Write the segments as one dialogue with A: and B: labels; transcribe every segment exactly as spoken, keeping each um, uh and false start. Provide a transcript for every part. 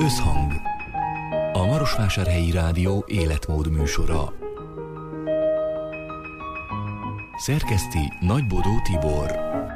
A: Összhang. A Marosvásárhelyi Rádió életmód műsora. Szerkeszti Nagybodó Tibor.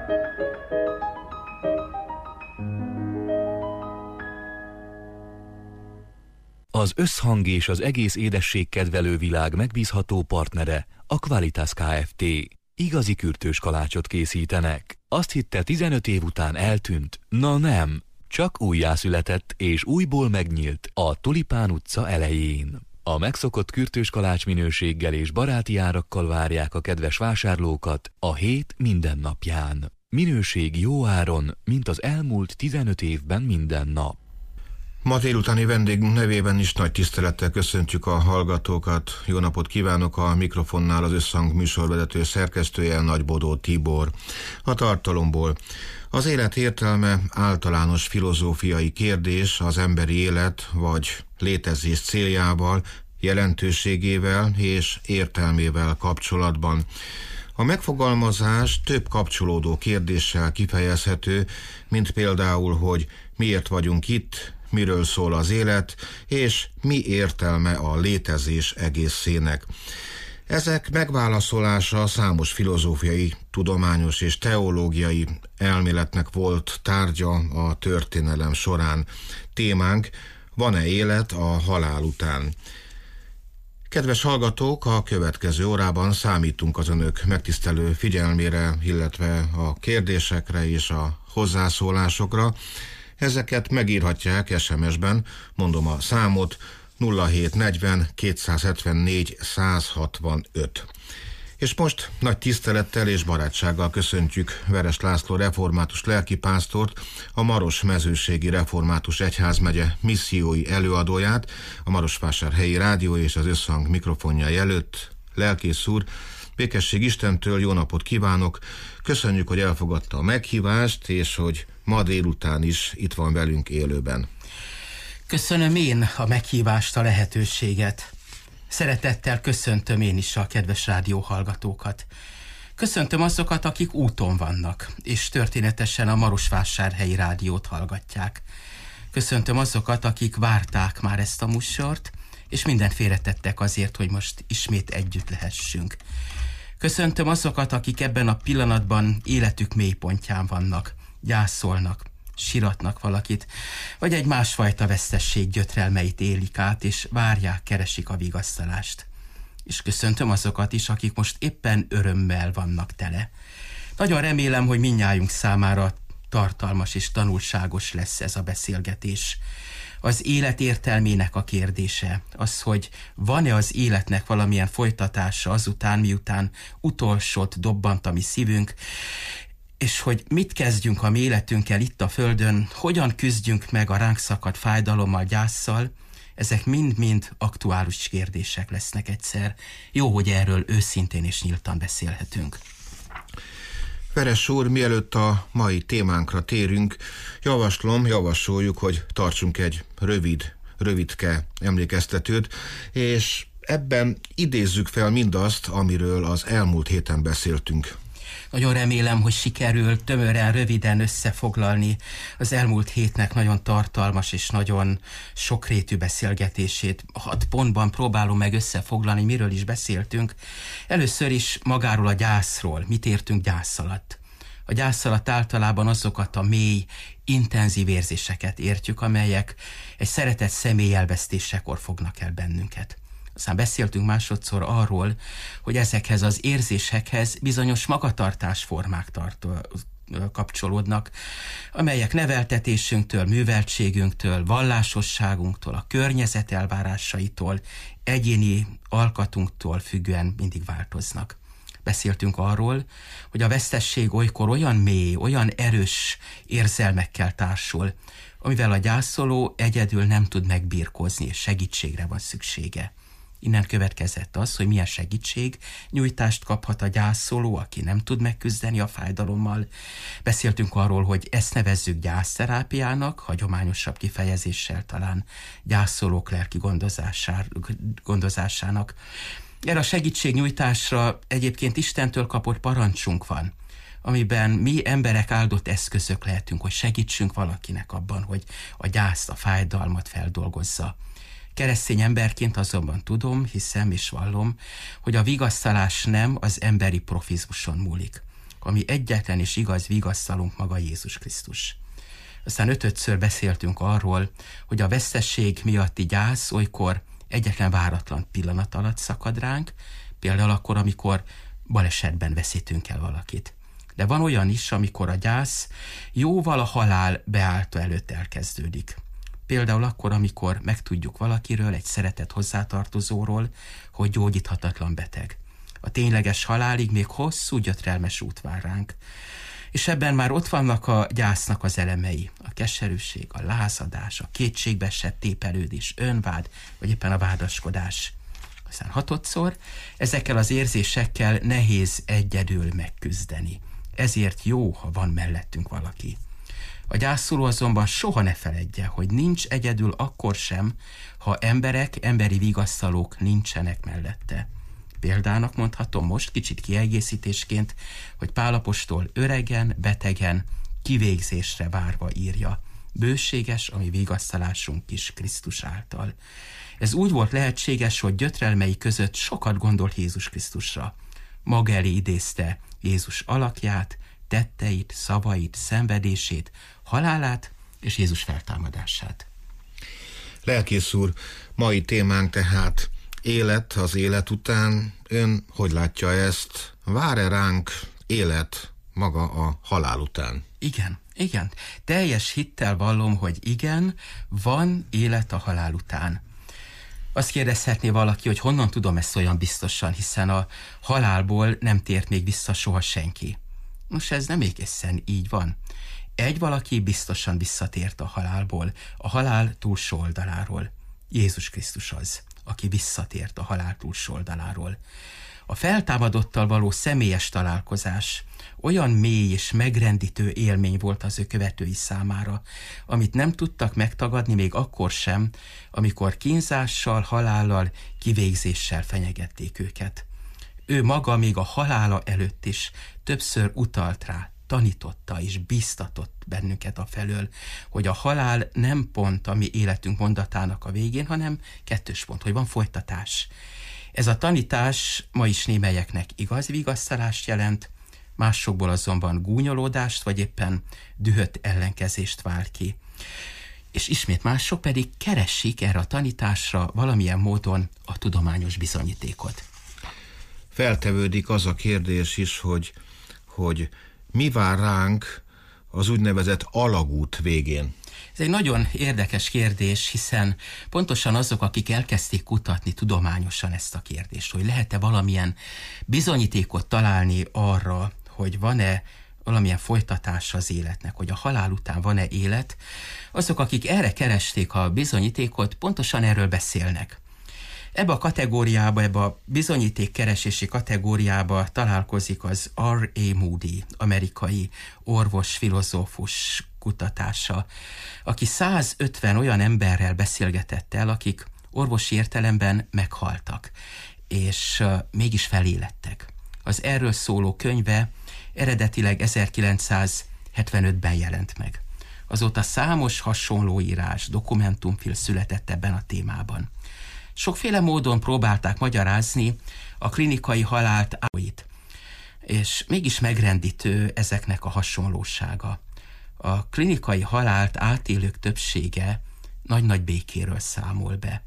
A: Az Összhang és az egész édesség kedvelő világ megbízható partnere a Qualitas Kft. Igazi kürtős kalácsot készítenek. Azt hitte, tizenöt év után eltűnt. Na nem, csak újjászületett és újból megnyílt a Tulipán utca elején. A megszokott kürtős kalács minőséggel és baráti árakkal várják a kedves vásárlókat a hét minden napján. Minőség jó áron, mint az elmúlt tizenöt évben minden nap.
B: Ma délutáni vendégünk nevében is nagy tisztelettel köszöntjük a hallgatókat. Jó napot kívánok, a mikrofonnál az Összhang műsorvezető szerkesztője, Nagybodó Tibor. A tartalomból: az élet értelme általános filozófiai kérdés az emberi élet vagy létezés céljával, jelentőségével és értelmével kapcsolatban. A megfogalmazás több kapcsolódó kérdéssel kifejezhető, mint például, hogy miért vagyunk itt, miről szól az élet, és mi értelme a létezés egészének. Ezek megválaszolása számos filozófiai, tudományos és teológiai elméletnek volt tárgya a történelem során. Témánk: van-e élet a halál után? Kedves hallgatók, a következő órában számítunk az önök megtisztelő figyelmére, illetve a kérdésekre és a hozzászólásokra. Ezeket megírhatják es em es-ben, mondom a számot, nulla hét negyven kétszázhetvennégy százhatvanöt. És most nagy tisztelettel és barátsággal köszöntjük Veres László református lelkipásztort, a Maros-Mezőségi Református Egyházmegye missziói előadóját, a Marosvásárhelyi Rádió és az Összhang mikrofonjai előtt. Lelkész úr, békesség Istentől, jó napot kívánok! Köszönjük, hogy elfogadta a meghívást, és hogy ma délután is itt van velünk élőben.
C: Köszönöm én a meghívást, a lehetőséget. Szeretettel köszöntöm én is a kedves rádióhallgatókat. Köszöntöm azokat, akik úton vannak, és történetesen a Marosvásárhelyi Rádiót hallgatják. Köszöntöm azokat, akik várták már ezt a műsort, és mindent félretettek azért, hogy most ismét együtt lehessünk. Köszöntöm azokat, akik ebben a pillanatban életük mélypontján vannak, gyászolnak, siratnak valakit, vagy egy másfajta vesztesség gyötrelmeit élik át, és várják, keresik a vigasztalást. És köszöntöm azokat is, akik most éppen örömmel vannak tele. Nagyon remélem, hogy mindnyájunk számára tartalmas és tanulságos lesz ez a beszélgetés. Az élet értelmének a kérdése, az, hogy van-e az életnek valamilyen folytatása azután, miután utolsót dobbant a mi szívünk, és hogy mit kezdjünk a mi életünkkel itt a földön, hogyan küzdjünk meg a ránk szakadt fájdalommal, gyásszal, ezek mind-mind aktuális kérdések lesznek egyszer. Jó, hogy erről őszintén és nyíltan beszélhetünk.
B: Veres úr, mielőtt a mai témánkra térünk, javaslom, javasoljuk, hogy tartsunk egy rövid, rövidke emlékeztetőt, és ebben idézzük fel mindazt, amiről az elmúlt héten beszéltünk.
C: Nagyon remélem, hogy sikerül tömören, röviden összefoglalni az elmúlt hétnek nagyon tartalmas és nagyon sokrétű beszélgetését. Hat pontban próbálom meg összefoglalni, miről is beszéltünk. Először is magáról a gyászról. Mit értünk gyász alatt? A gyász alatt általában azokat a mély, intenzív érzéseket értjük, amelyek egy szeretett személy elvesztésekor fognak el bennünket. Aztán beszéltünk másodszor arról, hogy ezekhez az érzésekhez bizonyos magatartásformák tart, kapcsolódnak, amelyek neveltetésünktől, műveltségünktől, vallásosságunktól, a környezet elvárásaitól, egyéni alkatunktól függően mindig változnak. Beszéltünk arról, hogy a vesztesség olykor olyan mély, olyan erős érzelmekkel társul, amivel a gyászoló egyedül nem tud megbirkózni, és segítségre van szüksége. Innen következett az, hogy milyen segítség nyújtást kaphat a gyászoló, aki nem tud megküzdeni a fájdalommal. Beszéltünk arról, hogy ezt nevezzük gyászterápiának, hagyományosabb kifejezéssel talán gyászolók lelki gondozásának. Erre a segítségnyújtásra egyébként Istentől kapott parancsunk van. amiben mi emberek áldott eszközök lehetünk, hogy segítsünk valakinek abban, hogy a gyászt, a fájdalmat feldolgozza. Keresztény emberként azonban tudom, hiszem és vallom, hogy a vigasztalás nem az emberi profizmuson múlik, ami egyetlen és igaz vigasztalunk maga Jézus Krisztus. Aztán ötödször beszéltünk arról, hogy a vesztesség miatti gyász olykor egyetlen váratlan pillanat alatt szakad ránk, például akkor, amikor balesetben veszítünk el valakit. De van olyan is, amikor a gyász jóval a halál beállta előtt elkezdődik. Például akkor, amikor megtudjuk valakiről, egy szeretett hozzátartozóról, hogy gyógyíthatatlan beteg. A tényleges halálig még hosszú, gyötrelmes út vár ránk. És ebben már ott vannak a gyásznak az elemei, a keserűség, a lázadás, a kétségbeesett tépelődés, önvád, vagy éppen a vádaskodás. Aztán hatodszor ezekkel az érzésekkel nehéz egyedül megküzdeni. Ezért jó, ha van mellettünk valaki. A gyászoló azonban soha ne feledje, hogy nincs egyedül akkor sem, ha emberek, emberi vigasztalók nincsenek mellette. Példának mondhatom most kicsit kiegészítésként, hogy Pál apostol öregen, betegen, kivégzésre várva írja. Bőséges a mi vigasztalásunk is Krisztus által. Ez úgy volt lehetséges, hogy gyötrelmei között sokat gondolt Jézus Krisztusra. Maga elé idézte Jézus alakját, tetteit, szavait, szenvedését, halálát és Jézus feltámadását.
B: Lelkész úr, mai témánk tehát élet az élet után. Ön hogy látja ezt? Vár-e ránk élet maga a halál után?
C: Igen, igen. Teljes hittel vallom, hogy igen, van élet a halál után. Azt kérdezhetné valaki, hogy honnan tudom ezt olyan biztosan, hiszen a halálból nem tért még vissza soha senki. Nos, ez nem egészen így van. Egy valaki biztosan visszatért a halálból, a halál túlsó oldaláról. Jézus Krisztus az, aki visszatért a halál túlsó oldaláról. A feltámadottal való személyes találkozás olyan mély és megrendítő élmény volt az ő követői számára, amit nem tudtak megtagadni még akkor sem, amikor kínzással, halállal, kivégzéssel fenyegették őket. Ő maga még a halála előtt is többször utalt rá, tanította és bíztatott bennünket afelől, hogy a halál nem pont a mi életünk mondatának a végén, hanem kettős pont, hogy van folytatás. Ez a tanítás ma is némelyeknek igaz vigasztalást jelent, másokból azonban gúnyolódást, vagy éppen dühött ellenkezést vál ki. És ismét mások pedig keresik erre a tanításra valamilyen módon a tudományos bizonyítékot.
B: Feltevődik az a kérdés is, hogy, hogy mi vár ránk az úgynevezett alagút végén.
C: Ez egy nagyon érdekes kérdés, hiszen pontosan azok, akik elkezdték kutatni tudományosan ezt a kérdést, hogy lehet-e valamilyen bizonyítékot találni arra, hogy van-e valamilyen folytatása az életnek, hogy a halál után van-e élet, azok, akik erre keresték a bizonyítékot, pontosan erről beszélnek. Ebbe a kategóriába, ebbe a bizonyítékkeresési kategóriába találkozik az er á. Moody, amerikai orvos, filozófus kutatása, aki százötven olyan emberrel beszélgetett el, akik orvosi értelemben meghaltak, és uh, mégis felélettek. Az erről szóló könyve eredetileg ezerkilencszázhetvenötben jelent meg. Azóta számos hasonló írás, dokumentumfilm született ebben a témában. Sokféle módon próbálták magyarázni a klinikai halált állóit, és mégis megrendítő ezeknek a hasonlósága. A klinikai halált átélők többsége nagy-nagy békéről számol be.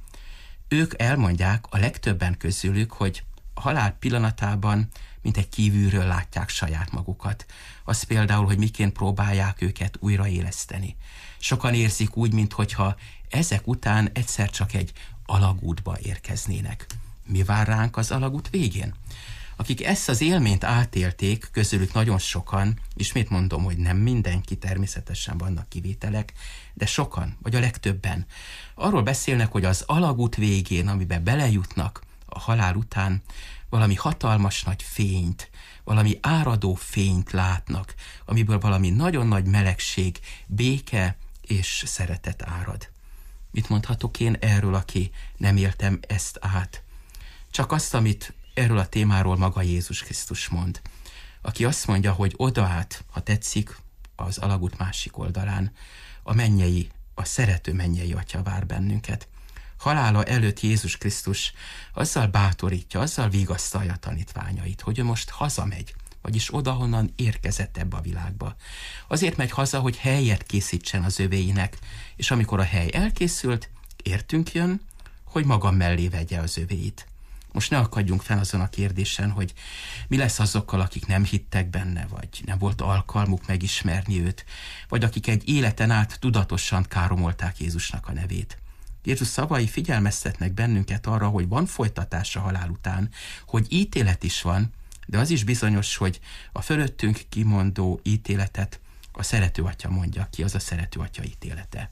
C: Ők elmondják, a legtöbben közülük, hogy a halál pillanatában mint egy kívülről látják saját magukat. Az például, hogy miként próbálják őket újraéleszteni. Sokan érzik úgy, minthogyha ezek után egyszer csak egy alagútba érkeznének. Mi vár ránk az alagút végén? Akik ezt az élményt átélték, közülük nagyon sokan, ismét mondom, hogy nem mindenki, természetesen vannak kivételek, de sokan, vagy a legtöbben, arról beszélnek, hogy az alagút végén, amiben belejutnak a halál után, valami hatalmas nagy fényt, valami áradó fényt látnak, amiből valami nagyon nagy melegség, béke és szeretet árad. Mit mondhatok én erről, aki nem éltem ezt át? Csak azt, amit erről a témáról maga Jézus Krisztus mond, aki azt mondja, hogy odaállt, ha tetszik, az alagút másik oldalán, a mennyei, a szerető mennyei Atya vár bennünket. Halála előtt Jézus Krisztus azzal bátorítja, azzal vigasztalja a tanítványait, hogy ő most hazamegy, vagyis oda, honnan érkezett ebbe a világba. Azért megy haza, hogy helyet készítsen az övéinek, és amikor a hely elkészült, értünk jön, hogy maga mellé vegye az övéit. Most ne akadjunk fel azon a kérdésen, hogy mi lesz azokkal, akik nem hittek benne, vagy nem volt alkalmuk megismerni őt, vagy akik egy életen át tudatosan káromolták Jézusnak a nevét. Jézus szavai figyelmeztetnek bennünket arra, hogy van folytatás a halál után, hogy ítélet is van, de az is bizonyos, hogy a fölöttünk kimondó ítéletet a szerető Atya mondja ki, az a szerető Atya ítélete.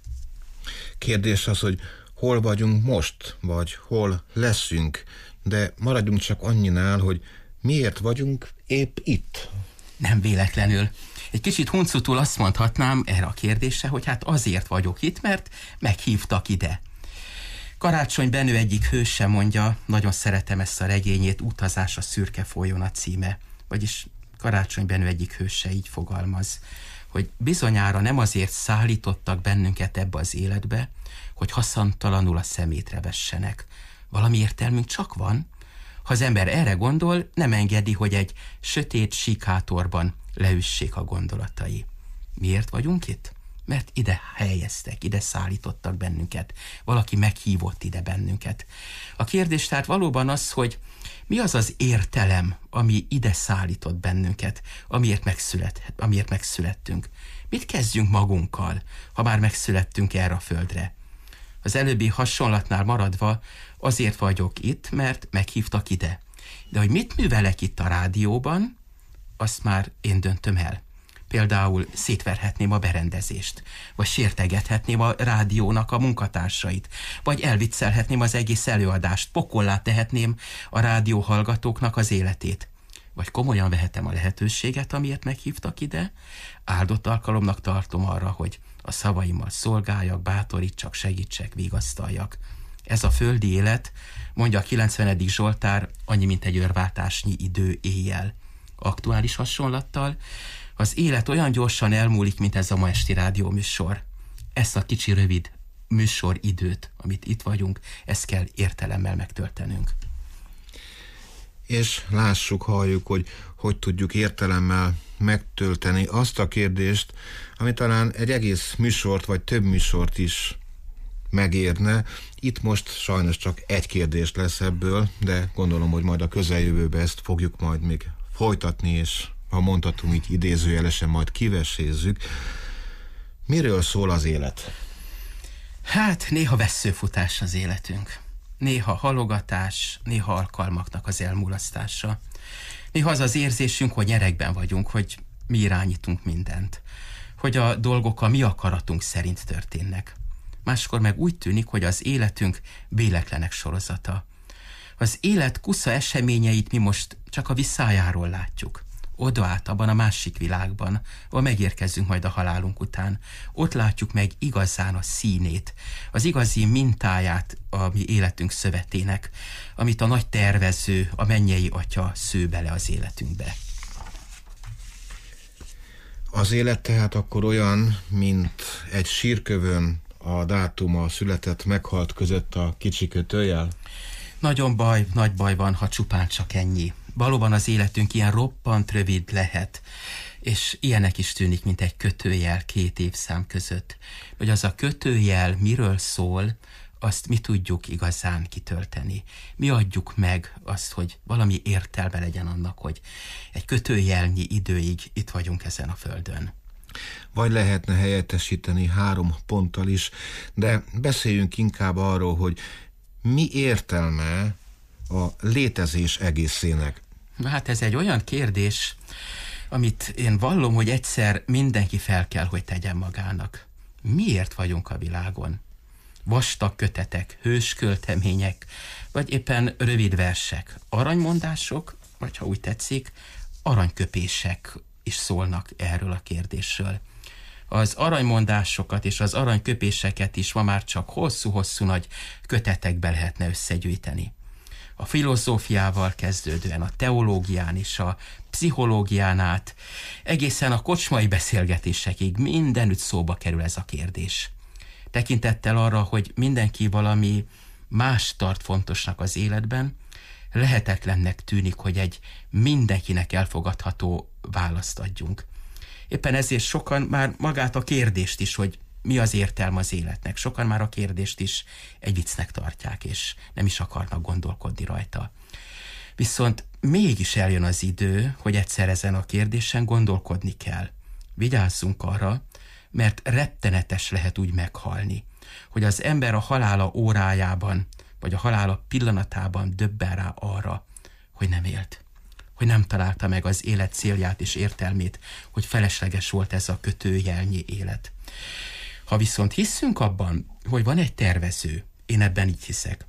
B: Kérdés az, hogy hol vagyunk most, vagy hol leszünk, de maradjunk csak annyinnál, hogy miért vagyunk épp itt.
C: Nem véletlenül. Egy kicsit huncutul azt mondhatnám erre a kérdésre, hogy hát azért vagyok itt, mert meghívtak ide. Karácsony Benő egyik hőse mondja, nagyon szeretem ezt a regényét, Utazás a szürke folyón a címe, vagyis Karácsony Benő egyik hőse így fogalmaz, hogy bizonyára nem azért szállítottak bennünket ebbe az életbe, hogy haszontalanul a szemétre vessenek. Valami értelmünk csak van. Ha az ember erre gondol, nem engedi, hogy egy sötét sikátorban leüssék a gondolatai. Miért vagyunk itt? Mert ide helyeztek, ide szállítottak bennünket. Valaki meghívott ide bennünket. A kérdés tehát valóban az, hogy mi az az értelem, ami ide szállított bennünket, amiért, megszület, amiért megszülettünk. Mit kezdjünk magunkkal, ha már megszülettünk erre a földre? Az előbbi hasonlatnál maradva azért vagyok itt, mert meghívtak ide. De hogy mit művelek itt a rádióban, azt már én döntöm el. Például szétverhetném a berendezést, vagy sértegethetném a rádiónak a munkatársait, vagy elviccelhetném az egész előadást, pokollá tehetném a rádió hallgatóknak az életét. Vagy komolyan vehetem a lehetőséget, amiért meghívtak ide, áldott alkalomnak tartom arra, hogy a szavaimmal szolgáljak, bátorítsak, segítsek, vigasztaljak. Ez a földi élet, mondja a kilencvenedik Zsoltár, annyi, mint egy őrváltásnyi idő éjjel. Aktuális hasonlattal, az élet olyan gyorsan elmúlik, mint ez a ma esti rádióműsor. Ezt a kicsi rövid műsoridőt, amit itt vagyunk, ezt kell értelemmel megtöltenünk.
B: És lássuk, halljuk, hogy hogy tudjuk értelemmel megtölteni azt a kérdést, ami talán egy egész műsort, vagy több műsort is megérne. Itt most sajnos csak egy kérdés lesz ebből, de gondolom, hogy majd a közeljövőben ezt fogjuk majd még folytatni, és ha mondhatunk így idézőjelesen, majd kivesézzük. Miről szól az élet?
C: Hát néha vesszőfutás az életünk. Néha halogatás, néha alkalmaknak az elmulasztása. Néha az az érzésünk, hogy nyeregben vagyunk, hogy mi irányítunk mindent. Hogy a dolgok a mi akaratunk szerint történnek. Máskor meg úgy tűnik, hogy az életünk véletlenek sorozata. Az élet kusza eseményeit mi most csak a visszájáról látjuk. Oda át abban a másik világban, ahol megérkezzünk majd a halálunk után. Ott látjuk meg igazán a színét, az igazi mintáját a mi életünk szövetének, amit a nagy tervező, a mennyei Atya sző bele az életünkbe.
B: Az élet tehát akkor olyan, mint egy sírkövön a dátuma született, meghalt között a kicsi kötőjel?
C: Nagyon baj, nagy baj van, ha csupán csak ennyi. Valóban az életünk ilyen roppant rövid lehet, és ilyenek is tűnik, mint egy kötőjel két évszám között. Hogy az a kötőjel miről szól, azt mi tudjuk igazán kitölteni. Mi adjuk meg azt, hogy valami értelme legyen annak, hogy egy kötőjelnyi időig itt vagyunk ezen a földön.
B: Vagy lehetne helyettesíteni három ponttal is, de beszéljünk inkább arról, hogy mi értelme a létezés egészének.
C: Hát ez egy olyan kérdés, amit én vallom, hogy egyszer mindenki fel kell, hogy tegyen magának. Miért vagyunk a világon? Vastag kötetek, hősköltemények, vagy éppen rövid versek, aranymondások, vagy ha úgy tetszik, aranyköpések is szólnak erről a kérdésről. Az aranymondásokat és az aranyköpéseket is ma már csak hosszú-hosszú nagy kötetekbe lehetne összegyűjteni. A filozófiával kezdődően, a teológián és a pszichológián át, egészen a kocsmai beszélgetésekig mindenütt szóba kerül ez a kérdés. Tekintettel arra, hogy mindenki valami más tart fontosnak az életben, lehetetlennek tűnik, hogy egy mindenkinek elfogadható választ adjunk. Éppen ezért sokan már magát a kérdést is, hogy mi az értelme az életnek, sokan már a kérdést is egy viccnek tartják, és nem is akarnak gondolkodni rajta. Viszont mégis eljön az idő, hogy egyszer ezen a kérdésen gondolkodni kell. Vigyázzunk arra, mert rettenetes lehet úgy meghalni, hogy az ember a halála órájában, vagy a halála pillanatában döbben rá arra, hogy nem élt, hogy nem találta meg az élet célját és értelmét, hogy felesleges volt ez a kötőjelnyi élet. Ha viszont hiszünk abban, hogy van egy tervező, én ebben így hiszek,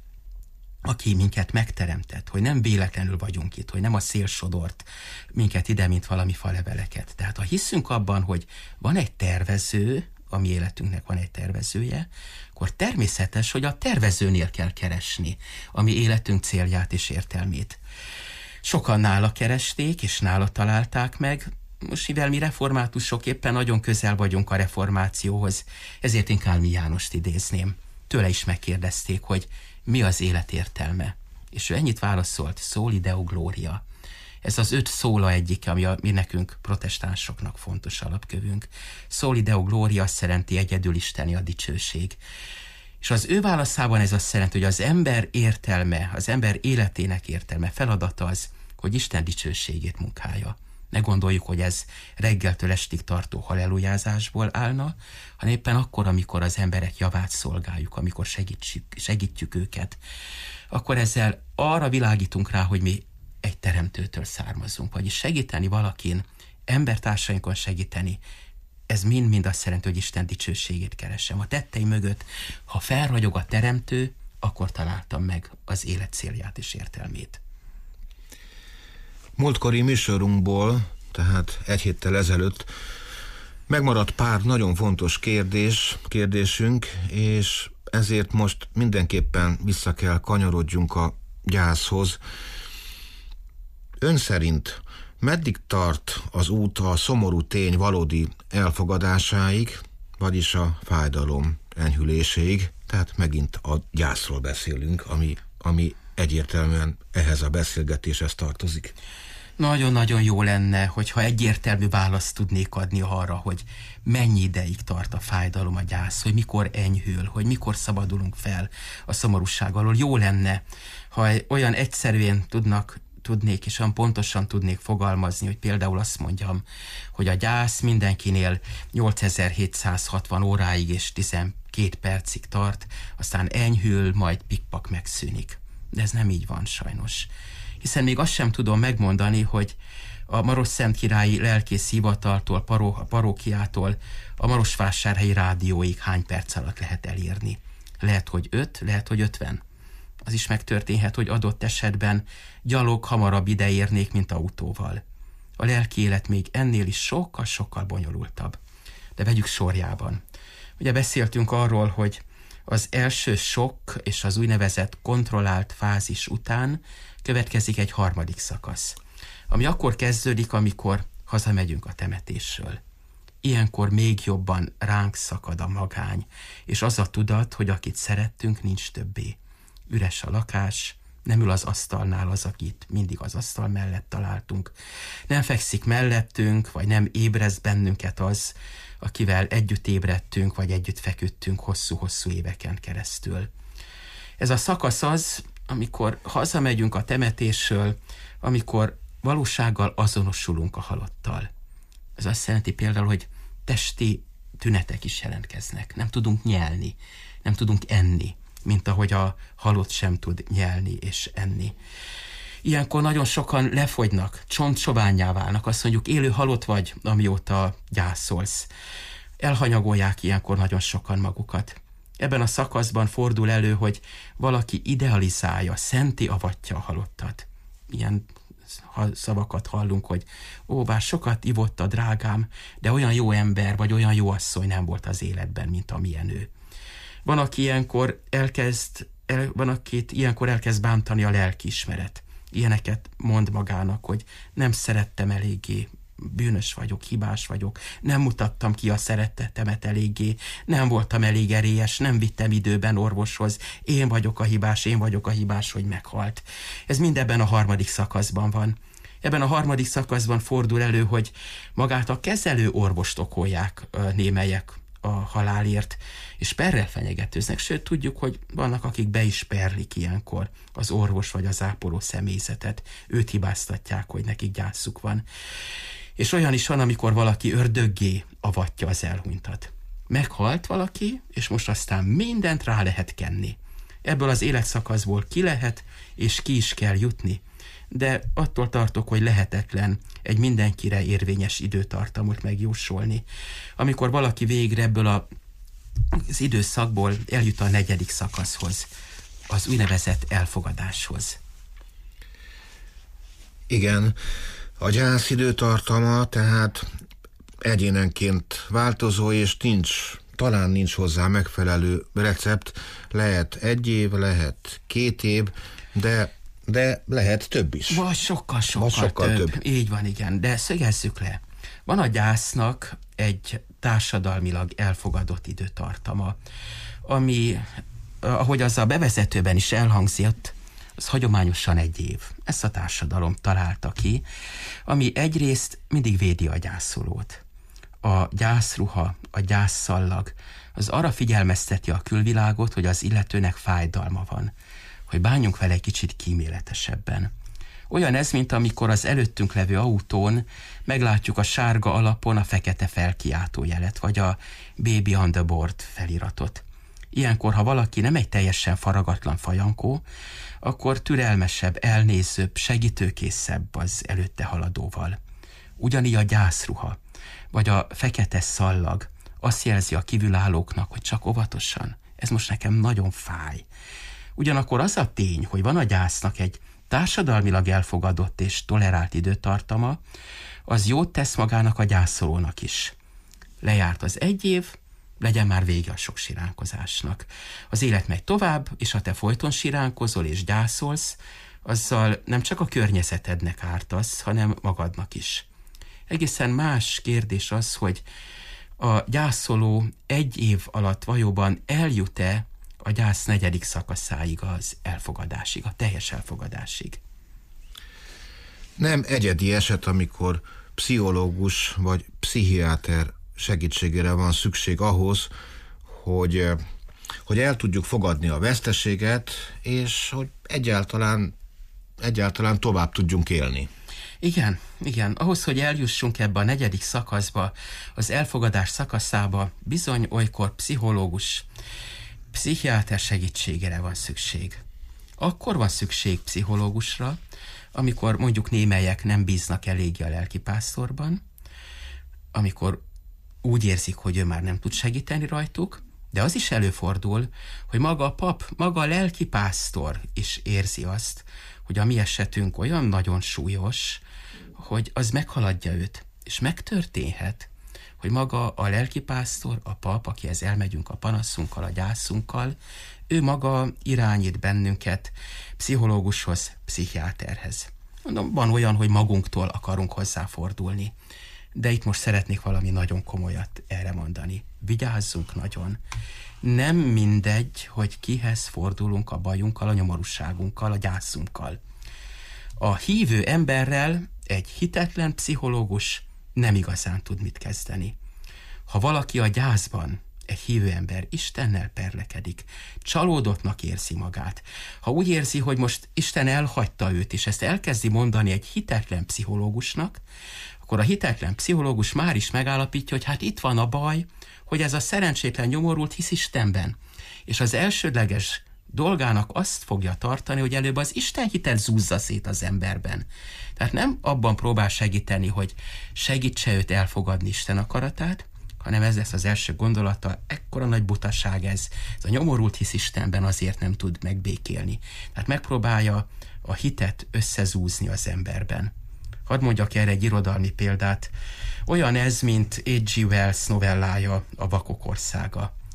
C: aki minket megteremtett, hogy nem véletlenül vagyunk itt, hogy nem a szél sodort minket ide, mint valami faleveleket. Tehát ha hiszünk abban, hogy van egy tervező, a mi életünknek van egy tervezője, akkor természetes, hogy a tervezőnél kell keresni a mi életünk célját és értelmét. Sokan nála keresték, és nála találták meg. Most, mivel mi reformátusok éppen nagyon közel vagyunk a reformációhoz, ezért én Kálmán Jánost idézném. Tőle is megkérdezték, hogy mi az élet értelme. És ő ennyit válaszolt, soli deo gloria. Ez az öt szóla egyik, ami a, mi nekünk protestánsoknak fontos alapkövünk. Soli deo gloria azt jelenti egyedül isteni a dicsőség. És az ő válaszában ez azt jelenti, hogy az ember értelme, az ember életének értelme, feladata az, hogy Isten dicsőségét munkálja. Ne gondoljuk, hogy ez reggeltől estig tartó hallelujázásból állna, hanem éppen akkor, amikor az emberek javát szolgáljuk, amikor segítjük, segítjük őket, akkor ezzel arra világítunk rá, hogy mi egy teremtőtől származunk, vagyis segíteni valakin, embertársainkon segíteni, ez mind-mind azt jelenti, hogy Isten dicsőségét keresem. A tetteim mögött, ha felragyog a teremtő, akkor találtam meg az élet célját és értelmét.
B: Múltkori műsorunkból, tehát egy héttel ezelőtt megmaradt pár nagyon fontos kérdés, kérdésünk, és ezért most mindenképpen vissza kell kanyarodjunk a gyászhoz. Ön szerint meddig tart az út a szomorú tény valódi elfogadásáig, vagyis a fájdalom enyhüléséig? Tehát megint a gyászról beszélünk, ami, ami egyértelműen ehhez a beszélgetéshez tartozik.
C: Nagyon-nagyon jó lenne, hogyha egyértelmű választ tudnék adni arra, hogy mennyi ideig tart a fájdalom, a gyász, hogy mikor enyhül, hogy mikor szabadulunk fel a szomorúság alól. Jó lenne, ha olyan egyszerűen tudnak, tudnék és olyan pontosan tudnék fogalmazni, hogy például azt mondjam, hogy a gyász mindenkinél nyolcezer-hétszázhatvan óráig és tizenkét percig tart, aztán enyhül, majd pikpak megszűnik. De ez nem így van sajnos. Hiszen még azt sem tudom megmondani, hogy a Marosszentkirályi Lelkész Hivataltól, paró, a parókiától a Marosvásárhelyi rádióig hány perc alatt lehet elérni. Lehet, hogy öt, lehet, hogy ötven. Az is megtörténhet, hogy adott esetben gyalog hamarabb ide érnék, mint autóval. A lelki élet még ennél is sokkal-sokkal bonyolultabb. De vegyük sorjában. Ugye beszéltünk arról, hogy az első sokk és az úgynevezett kontrollált fázis után következik egy harmadik szakasz, ami akkor kezdődik, amikor hazamegyünk a temetésről. Ilyenkor még jobban ránk szakad a magány, és az a tudat, hogy akit szerettünk, nincs többé. Üres a lakás, nem ül az asztalnál az, akit mindig az asztal mellett találtunk. Nem fekszik mellettünk, vagy nem ébreszt bennünket az, akivel együtt ébredtünk, vagy együtt feküdtünk hosszú-hosszú éveken keresztül. Ez a szakasz az, amikor hazamegyünk a temetésről, amikor valósággal azonosulunk a halottal. Ez azt jelenti például, hogy testi tünetek is jelentkeznek. Nem tudunk nyelni, nem tudunk enni, mint ahogy a halott sem tud nyelni és enni. Ilyenkor nagyon sokan lefogynak, csontsovánnyá válnak, azt mondjuk, élő halott vagy, amióta gyászolsz. Elhanyagolják ilyenkor nagyon sokan magukat. Ebben a szakaszban fordul elő, hogy valaki idealizálja, szenti avatja a halottat. Ilyen szavakat hallunk, hogy ó, bár sokat ivott a drágám, de olyan jó ember, vagy olyan jó asszony nem volt az életben, mint amilyen ő. Van, aki ilyenkor elkezd el, van, akit ilyenkor elkezd bántani a lelkiismeret. Ilyeneket mond magának, hogy nem szerettem eléggé, bűnös vagyok, hibás vagyok, nem mutattam ki a szeretetemet eléggé, nem voltam elég erélyes, nem vittem időben orvoshoz, én vagyok a hibás, én vagyok a hibás, hogy meghalt. Ez mind ebben a harmadik szakaszban van. Ebben a harmadik szakaszban fordul elő, hogy magát a kezelő orvost okolják némelyek a halálért, és perrel fenyegetőznek, sőt tudjuk, hogy vannak, akik be is perlik ilyenkor az orvos vagy az ápoló személyzetet, őt hibáztatják, hogy nekik gyászuk van. És olyan is van, amikor valaki ördöggé avatja az elhunytat. Meghalt valaki, és most aztán mindent rá lehet kenni. Ebből az életszakaszból ki lehet, és ki is kell jutni, de attól tartok, hogy lehetetlen egy mindenkire érvényes időtartamot megjósolni. Amikor valaki végre ebből a, az időszakból eljut a negyedik szakaszhoz, az úgynevezett elfogadáshoz.
B: Igen, a gyász időtartama tehát egyénenként változó, és nincs, talán nincs hozzá megfelelő recept. Lehet egy év, lehet két év, de De lehet több is.
C: Vagy sokkal, sokkal,
B: Vagy sokkal több.
C: több. Így van, igen. De szögezzük le. Van a gyásznak egy társadalmilag elfogadott időtartama, ami, ahogy az a bevezetőben is elhangzott, az hagyományosan egy év. Ezt a társadalom találta ki, ami egyrészt mindig védi a gyászolót. A gyászruha, a gyászszallag, az arra figyelmezteti a külvilágot, hogy az illetőnek fájdalma van, hogy bánjunk vele egy kicsit kíméletesebben. Olyan ez, mint amikor az előttünk levő autón meglátjuk a sárga alapon a fekete felkiáltójelet, vagy a Baby on the board feliratot. Ilyenkor, ha valaki nem egy teljesen faragatlan fajankó, akkor türelmesebb, elnézőbb, segítőkészebb az előtte haladóval. Ugyanígy a gyászruha, vagy a fekete szallag azt jelzi a kívülállóknak, hogy csak óvatosan, ez most nekem nagyon fáj. Ugyanakkor az a tény, hogy van a gyásznak egy társadalmilag elfogadott és tolerált időtartama, az jót tesz magának a gyászolónak is. Lejárt az egy év, legyen már vége a sok siránkozásnak. Az élet megy tovább, és ha te folyton siránkozol és gyászolsz, azzal nem csak a környezetednek ártasz, hanem magadnak is. Egészen más kérdés az, hogy a gyászoló egy év alatt valóban eljut-e a gyász negyedik szakaszáig, az elfogadásig, a teljes elfogadásig.
B: Nem egyedi eset, amikor pszichológus vagy pszichiáter segítségére van szükség ahhoz, hogy, hogy el tudjuk fogadni a veszteséget, és hogy egyáltalán, egyáltalán tovább tudjunk élni.
C: Igen, igen. Ahhoz, hogy eljussunk ebbe a negyedik szakaszba, az elfogadás szakaszába, bizony olykor pszichológus, pszichiáter segítségére van szükség. Akkor van szükség pszichológusra, amikor mondjuk némelyek nem bíznak eléggé a lelkipásztorban, amikor úgy érzik, hogy ő már nem tud segíteni rajtuk, de az is előfordul, hogy maga a pap, maga a lelkipásztor is érzi azt, hogy a mi esetünk olyan nagyon súlyos, hogy az meghaladja őt, és megtörténhet, hogy maga a lelkipásztor, a pap, akihez elmegyünk a panaszunkkal, a gyászunkkal, ő maga irányít bennünket pszichológushoz, pszichiáterhez. Mondom, van olyan, hogy magunktól akarunk hozzáfordulni, de itt most szeretnék valami nagyon komolyat erre mondani. Vigyázzunk nagyon. Nem mindegy, hogy kihez fordulunk a bajunkkal, a nyomorúságunkkal, a gyászunkkal. A hívő emberrel egy hitetlen pszichológus nem igazán tud mit kezdeni. Ha valaki a gyászban, egy hívő ember Istennel perlekedik, csalódottnak érzi magát, ha úgy érzi, hogy most Isten elhagyta őt, és ezt elkezdi mondani egy hitetlen pszichológusnak, akkor a hitetlen pszichológus már is megállapítja, hogy hát itt van a baj, hogy ez a szerencsétlen nyomorult hisz Istenben. És az elsődleges dolgának azt fogja tartani, hogy előbb az Isten hitet zúzza szét az emberben. Tehát nem abban próbál segíteni, hogy segítse őt elfogadni Isten akaratát, hanem ez lesz az első gondolata, ekkora nagy butaság ez, ez a nyomorult hisz Istenben azért nem tud megbékélni. Tehát megpróbálja a hitet összezúzni az emberben. Hadd mondjak erre egy irodalmi példát. Olyan ez, mint há gé. Wells novellája, A vakok országa.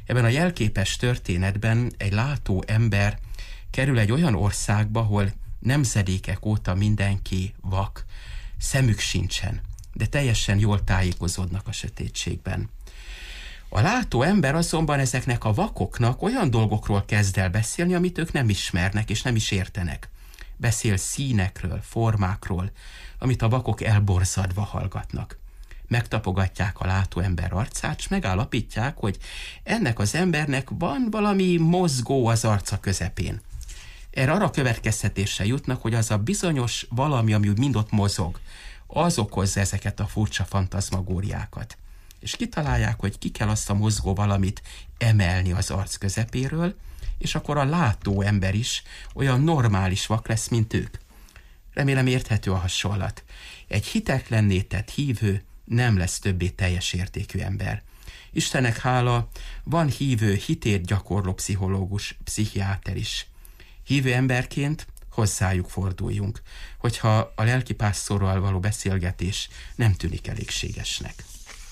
C: Ebben a jelképes történetben egy látó ember kerül egy olyan országba, ahol nemzedékek óta mindenki vak, szemük sincsen, de teljesen jól tájékozódnak a sötétségben. A látó ember azonban ezeknek a vakoknak olyan dolgokról kezd el beszélni, amit ők nem ismernek és nem is értenek. Beszél színekről, formákról, amit a vakok elborzadva hallgatnak. Megtapogatják a látó ember arcát, és megállapítják, hogy ennek az embernek van valami mozgó az arca közepén. Erre arra következtetésre jutnak, hogy az a bizonyos valami, ami úgy mind ott mozog, az okozza ezeket a furcsa fantazmagóriákat. És kitalálják, hogy ki kell azt a mozgó valamit emelni az arc közepéről, és akkor a látó ember is olyan normális vak lesz, mint ők. Remélem érthető a hasonlat. Egy hitetlenné tett hívő nem lesz többé teljes értékű ember. Istennek hála, van hívő, hitét gyakorló pszichológus, pszichiáter is. Hívő emberként hozzájuk forduljunk, hogyha a lelkipásztorral való beszélgetés nem tűnik elégségesnek.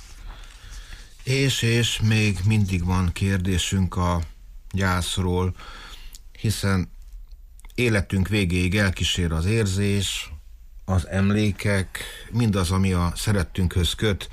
B: És, és még mindig van kérdésünk a gyászról, hiszen életünk végéig elkísér az érzés, az emlékek, mindaz, ami a szerettünkhöz köt.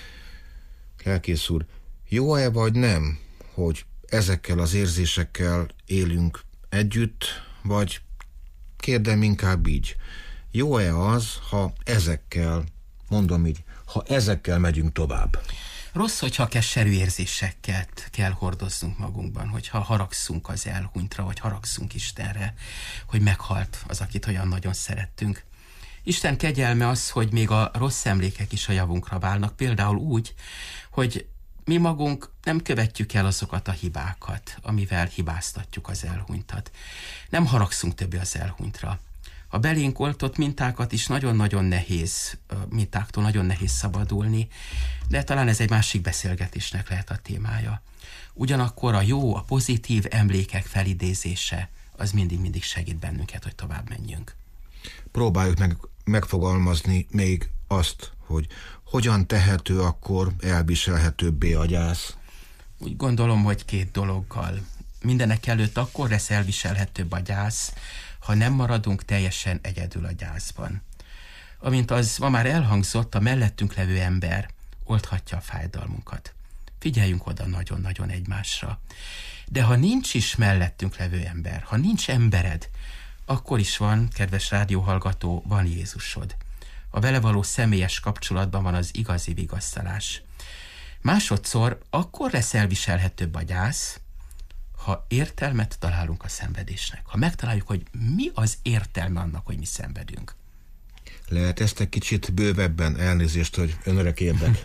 B: Lelkész úr, jó-e vagy nem, hogy ezekkel az érzésekkel élünk együtt, vagy kérdem inkább így, jó-e az, ha ezekkel, mondom így, ha ezekkel megyünk tovább?
C: Rossz, hogyha keserű érzéseket kell hordoznunk magunkban, hogyha haragszunk az elhunytra, vagy haragszunk Istenre, hogy meghalt az, akit olyan nagyon szerettünk. Isten kegyelme az, hogy még a rossz emlékek is a javunkra válnak, például úgy, hogy mi magunk nem követjük el azokat a hibákat, amivel hibáztatjuk az elhunytat. Nem haragszunk többé az elhunytra. A belénk oltott mintákat is nagyon-nagyon nehéz, mintáktól nagyon nehéz szabadulni, de talán ez egy másik beszélgetésnek lehet a témája. Ugyanakkor a jó, a pozitív emlékek felidézése az mindig-mindig segít bennünket, hogy tovább menjünk.
B: Próbáljuk meg megfogalmazni még azt, hogy hogyan tehető akkor elviselhetőbbé a gyász.
C: Úgy gondolom, hogy két dologgal. Mindenek előtt akkor lesz elviselhetőbb a gyász, ha nem maradunk teljesen egyedül a gyászban. Amint az ma már elhangzott, a mellettünk levő ember oldhatja a fájdalmunkat. Figyeljünk oda nagyon-nagyon egymásra. De ha nincs is mellettünk levő ember, ha nincs embered, akkor is van, kedves rádióhallgató, van Jézusod. A vele való személyes kapcsolatban van az igazi vigasztalás. Másodszor akkor lesz elviselhetőbb a gyász, ha értelmet találunk a szenvedésnek. Ha megtaláljuk, hogy mi az értelme annak, hogy mi szenvedünk.
B: Lehet ezt egy kicsit bővebben, elnézést, hogy önre kérdek.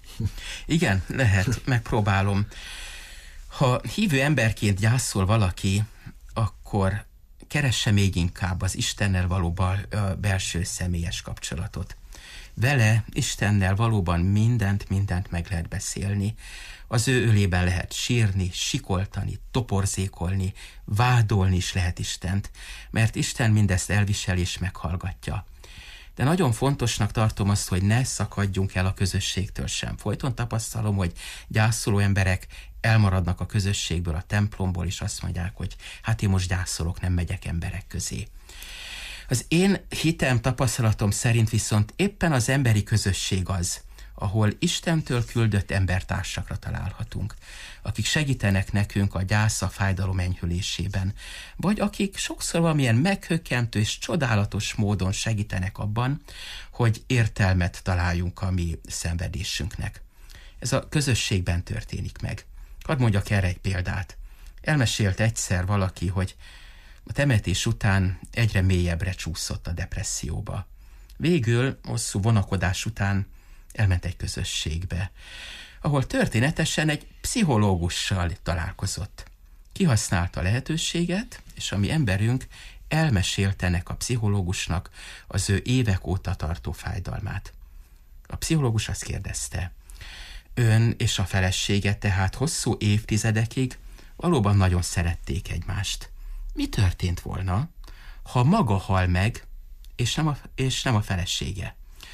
C: Igen, lehet, megpróbálom. Ha hívő emberként gyászol valaki, akkor keresse még inkább az Istennel való belső személyes kapcsolatot. Vele, Istennel valóban mindent, mindent meg lehet beszélni. Az ő ölében lehet sírni, sikoltani, toporzékolni, vádolni is lehet Istent, mert Isten mindezt elvisel és meghallgatja. De nagyon fontosnak tartom azt, hogy ne szakadjunk el a közösségtől sem. Folyton tapasztalom, hogy gyászoló emberek elmaradnak a közösségből, a templomból, és azt mondják, hogy hát én most gyászolok, nem megyek emberek közé. Az én hitem, tapasztalatom szerint viszont éppen az emberi közösség az, ahol Istentől küldött embertársakra találhatunk, akik segítenek nekünk a gyász, a fájdalom enyhülésében, vagy akik sokszor valamilyen meghökkentő és csodálatos módon segítenek abban, hogy értelmet találjunk a mi szenvedésünknek. Ez a közösségben történik meg. Hadd mondjak erre egy példát. Elmesélt egyszer valaki, hogy a temetés után egyre mélyebbre csúszott a depresszióba. Végül, hosszú vonakodás után elment egy közösségbe, ahol történetesen egy pszichológussal találkozott. Kihasználta a lehetőséget, és a mi emberünk elmesélte ennek a pszichológusnak az ő évek óta tartó fájdalmát. A pszichológus azt kérdezte, ön és a felesége tehát hosszú évtizedekig valóban nagyon szerették egymást. Mi történt volna, ha maga hal meg, és nem a, és nem a felesége?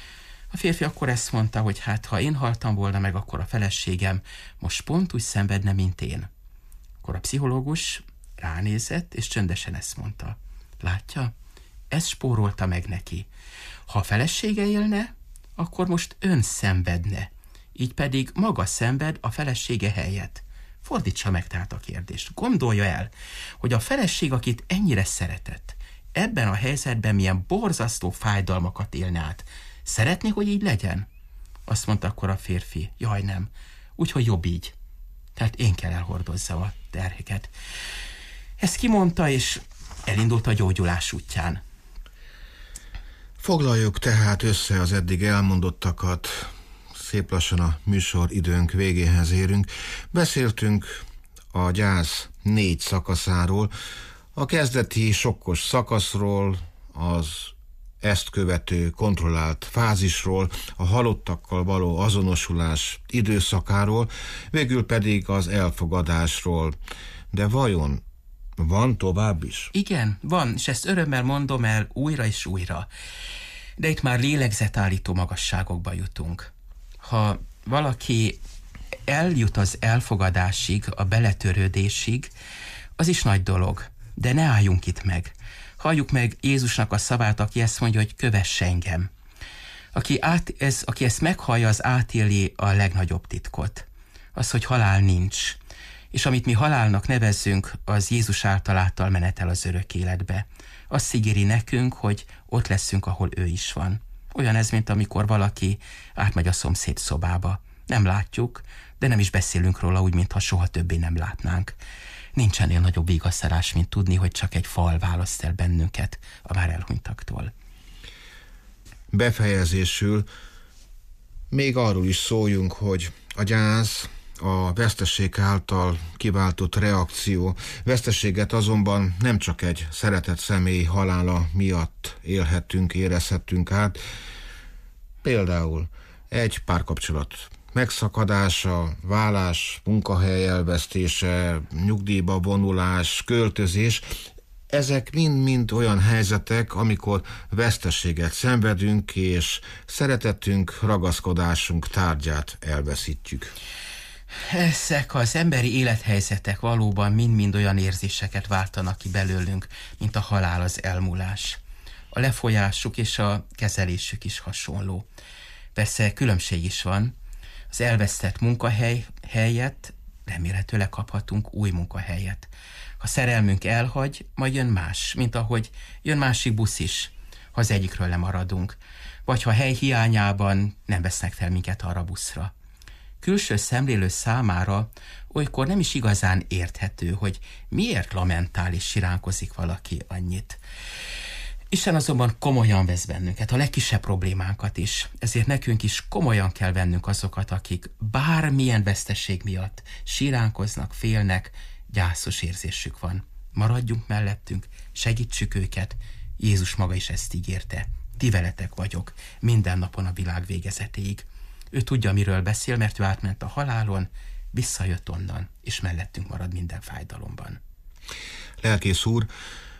C: A férfi akkor ezt mondta, hogy hát ha én haltam volna meg, akkor a feleségem most pont úgy szenvedne, mint én. Akkor a pszichológus ránézett, és csöndesen ezt mondta. Látja, ez spórolta meg neki. Ha a felesége élne, akkor most ön szenvedne, így pedig maga szenved a felesége helyett. Fordítsa meg tehát a kérdést. Gondolja el, hogy a feleség, akit ennyire szeretett, ebben a helyzetben milyen borzasztó fájdalmakat élne át. Szeretné, hogy így legyen? Azt mondta akkor a férfi, jaj nem, úgyhogy jobb így. Tehát én kell elhordozzam a terheket. Ezt kimondta, és elindult a gyógyulás útján.
B: Foglaljuk tehát össze az eddig elmondottakat. Szép lassan a műsor időnk végéhez érünk. Beszéltünk a gyász négy szakaszáról, a kezdeti sokkos szakaszról, az ezt követő kontrollált fázisról, a halottakkal való azonosulás időszakáról, végül pedig az elfogadásról. De vajon van tovább is?
C: Igen, van, és ezt örömmel mondom el újra és újra. De itt már lélegzetállító magasságokba jutunk. Ha valaki eljut az elfogadásig, a beletörődésig, az is nagy dolog, de ne álljunk itt meg. Halljuk meg Jézusnak a szavát, aki ezt mondja, hogy kövess engem. Aki, át, ez, aki ezt meghallja, az átéli a legnagyobb titkot. Az, hogy halál nincs. És amit mi halálnak nevezzünk, az Jézus által által menetel az örök életbe. Azt ígéri nekünk, hogy ott leszünk, ahol ő is van. Olyan ez, mint amikor valaki átmegy a szomszéd szobába. Nem látjuk, de nem is beszélünk róla úgy, mintha soha többé nem látnánk. Nincs ennél nagyobb vigasztalás, mint tudni, hogy csak egy fal választ el bennünket a már elhunytaktól.
B: Befejezésül még arról is szóljunk, hogy a gyász, a veszteség által kiváltott reakció. Veszteséget azonban nem csak egy szeretett személy halála miatt élhetünk, érezhetünk át. Például egy párkapcsolat megszakadása, válás, munkahely elvesztése, nyugdíjba vonulás, költözés, ezek mind-mind olyan helyzetek, amikor veszteséget szenvedünk, és szeretetünk, ragaszkodásunk tárgyát elveszítjük.
C: Ezek az emberi élethelyzetek valóban mind-mind olyan érzéseket váltanak ki belőlünk, mint a halál, az elmúlás. A lefolyásuk és a kezelésük is hasonló. Persze különbség is van. Az elvesztett munkahely helyett remélhetőleg kaphatunk új munkahelyet. Ha szerelmünk elhagy, majd jön más, mint ahogy jön másik busz is, ha az egyikről lemaradunk. Vagy ha hely hiányában nem vesznek fel minket arra buszra. Külső szemlélő számára olykor nem is igazán érthető, hogy miért lamentál és siránkozik valaki annyit. Isten azonban komolyan vesz bennünket, a legkisebb problémánkat is. Ezért nekünk is komolyan kell vennünk azokat, akik bármilyen veszteség miatt siránkoznak, félnek, gyászos érzésük van. Maradjunk mellettünk, segítsük őket. Jézus maga is ezt ígérte. Ti veletek vagyok minden napon a világ végezetéig. Ő tudja, miről beszél, mert ő átment a halálon, visszajött onnan, és mellettünk marad minden fájdalomban.
B: Lelkész úr,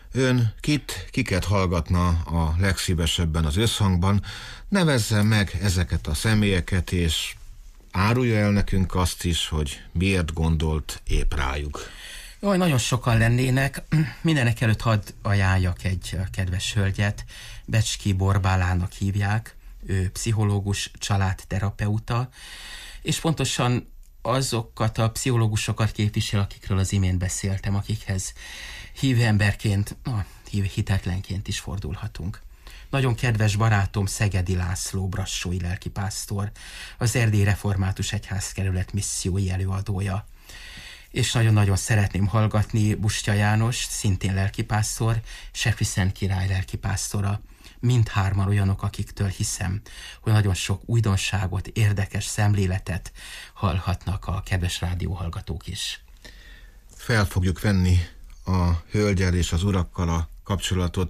B: ön kit, kiket hallgatna a legszívesebben az összhangban? Nevezze meg ezeket a személyeket, és árulja el nekünk azt is, hogy miért gondolt épp rájuk.
C: Jaj, nagyon sokan lennének. Mindenek előtt hadd ajánljak egy kedves hölgyet, Becski Borbálának hívják, ő pszichológus, családterapeuta, és pontosan azokat a pszichológusokat képvisel, akikről az imént beszéltem, akikhez hívő emberként, na, hívő hitetlenként is fordulhatunk. Nagyon kedves barátom Szegedi László, brassói lelkipásztor, az Erdélyi Református Egyházkerület missziói előadója. És nagyon-nagyon szeretném hallgatni Bustya János, szintén lelkipásztor, Sefri király lelkipásztora. Mindhárman olyanok, akiktől hiszem, hogy nagyon sok újdonságot, érdekes szemléletet hallhatnak a kedves rádióhallgatók is.
B: Fel fogjuk venni a hölgyel és az urakkal a kapcsolatot.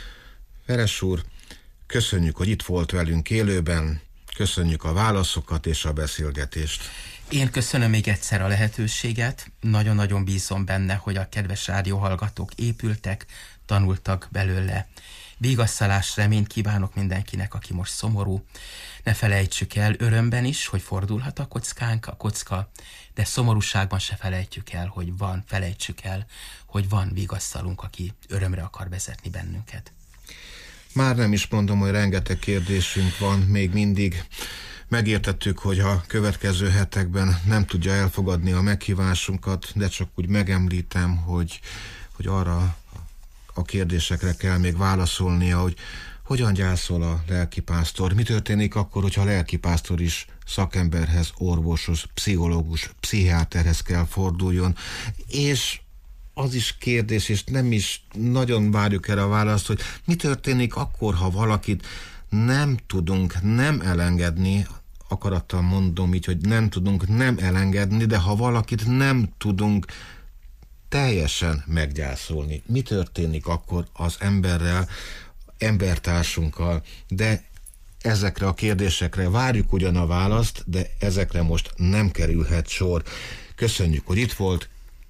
B: Veres úr, köszönjük, hogy itt volt velünk élőben, köszönjük a válaszokat és a beszélgetést.
C: Én köszönöm még egyszer a lehetőséget, nagyon-nagyon bízom benne, hogy a kedves rádióhallgatók épültek, tanultak belőle. Vigasztalás, reményt kívánok mindenkinek, aki most szomorú. Ne felejtsük el örömben is, hogy fordulhat a kockánk, a kocka, de szomorúságban se felejtjük el, hogy van, felejtsük el, hogy van vigasztalunk, aki örömre akar vezetni bennünket.
B: Már nem is mondom, hogy rengeteg kérdésünk van még mindig. Megértettük, hogy a következő hetekben nem tudja elfogadni a meghívásunkat, de csak úgy megemlítem, hogy, hogy arra a kérdésekre kell még válaszolnia, hogy hogyan gyászol a lelkipásztor, mi történik akkor, hogyha a lelkipásztor is szakemberhez, orvoshoz, pszichológus, pszichiáterhez kell forduljon, és az is kérdés, és nem is nagyon várjuk erre a választ, hogy mi történik akkor, ha valakit nem tudunk nem elengedni, akarattal mondom így, hogy nem tudunk nem elengedni, de ha valakit nem tudunk teljesen meggyászolni, mi történik akkor az emberrel, embertársunkkal, de ezekre a kérdésekre várjuk ugyan a választ, de ezekre most nem kerülhet sor. Köszönjük, hogy itt volt.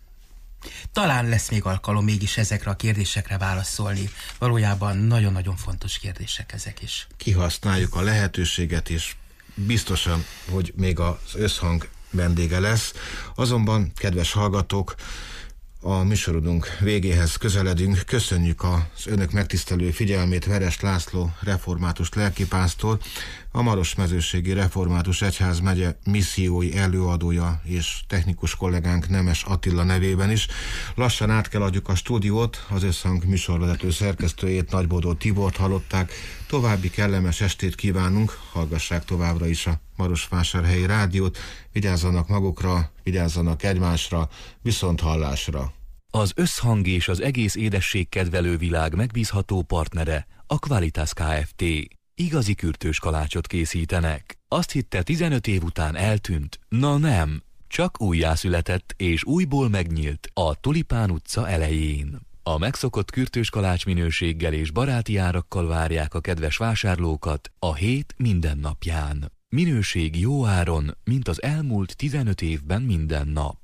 C: Talán lesz még alkalom mégis ezekre a kérdésekre válaszolni. Valójában nagyon-nagyon fontos kérdések ezek is.
B: Kihasználjuk a lehetőséget, és biztosan, hogy még az Összhang vendége lesz. Azonban, kedves hallgatók, a műsorodunk végéhez közeledünk. Köszönjük az önök megtisztelő figyelmét, Veres László református lelkipásztor, a Marosmezőségi Református Egyházmegye missziói előadója és technikus kollégánk Nemes Attila nevében is. Lassan át kell adjuk a stúdiót, az Összhang műsorvezető szerkesztőjét, Nagybodó Tibort hallották. További kellemes estét kívánunk, hallgassák továbbra is a Marosvásárhelyi Rádiót, vigyázzanak magukra, vigyázzanak egymásra, viszont hallásra.
A: Az Összhang és az egész édességkedvelő világ megbízható partnere a Qualitas Kft. Igazi kürtős kalácsot készítenek. Azt hitte, tizenöt év után eltűnt? Na nem, csak újjászületett és újból megnyílt a Tulipán utca elején. A megszokott kürtős kalács minőséggel és baráti árakkal várják a kedves vásárlókat a hét minden napján. Minőség jó áron, mint az elmúlt tizenöt évben minden nap.